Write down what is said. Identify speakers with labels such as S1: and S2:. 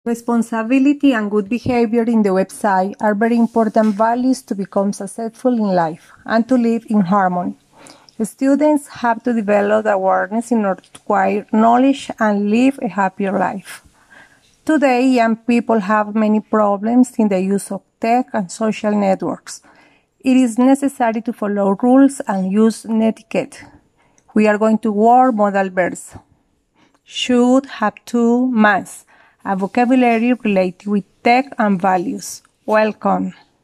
S1: Responsibility and good behavior in the website are very important values to become successful in life and to live in harmony. Students have to develop awareness in order to acquire knowledge and live a happier life. Today, young people have many problems in the use of tech and social networks. It is necessary to follow rules and use etiquette. We are going to word modal verbs. Should, have to, must. A vocabulary related with tech and values. Welcome.